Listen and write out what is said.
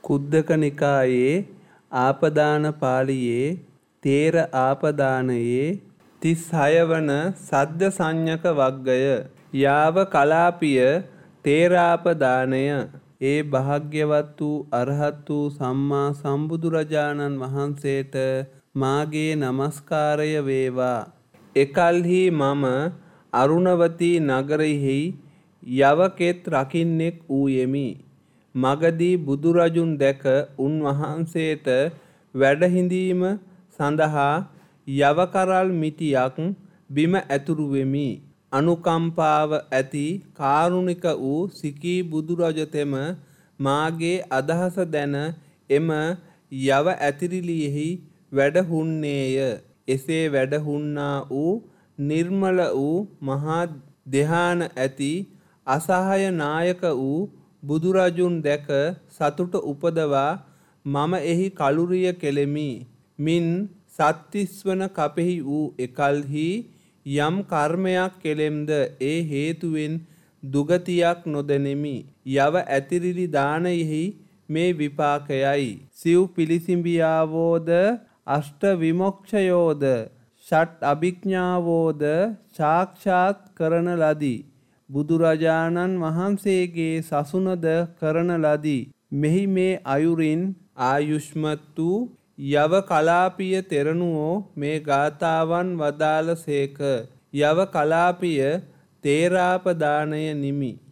කුද්දක නිකායේ ආපදාන පාළියේ තේර ආපදානයේ 36 වන සද්ද සංඥක වග්ගය. යාව කලාපිය තේරාපදානය. ඒ භාග්‍යවත් වූ අරහත් වූ සම්මා සම්බුදුරජාණන් වහන්සේට මාගේ නමස්කාරය වේවා. එකල්හි මම අරුණවතී නගරෙහි යවකෙත් රකින්නෙක් වූයෙමි. මගදී බුදුරජුන් දැක උන්වහන්සේට වැඩහිඳීම සඳහා යවකරල් මිටියක් බිම ඇතුරු වෙමි. අනුකම්පාව ඇති කාරුණික වූ සිකී බුදුරජතෙම මාගේ අදහස දැන එම යව ඇතිරිලියෙහි වැඩහුන්නේය. එසේ වැඩහුන්නා වූ නිර්මල වූ මහා ධ්‍යාන ඇති අසහාය නායක වූ බුදුරජුන් දැක සතුට උපදවා මම එහි කලුරිය කෙලෙමි. මින් සත්තිස් වන කපෙහි වූ එකල්හි යම් කර්මයක් කෙලෙම්ද ඒ හේතුවෙන් දුගතියක් නොදැනෙමි. යව ඇතිරිලි දානයෙහි මේ විපාකයයි. සිව් පිළිසිඹියාවෝද අෂ්ට විමොක්ෂයෝද ෂට් අභිඥාවෝද සාක්ෂාත් කරන ලදී. බුදුරජාණන් වහන්සේගේ සසුනද කරන ලදී. මෙහි මේ අයුරින් ආයුෂ්මත් වූ යව කලාපිය තෙරණුවෝ මේ ගාථාවන් වදාළ සේක. යව කලාපිය තේරාපදානය නිමි.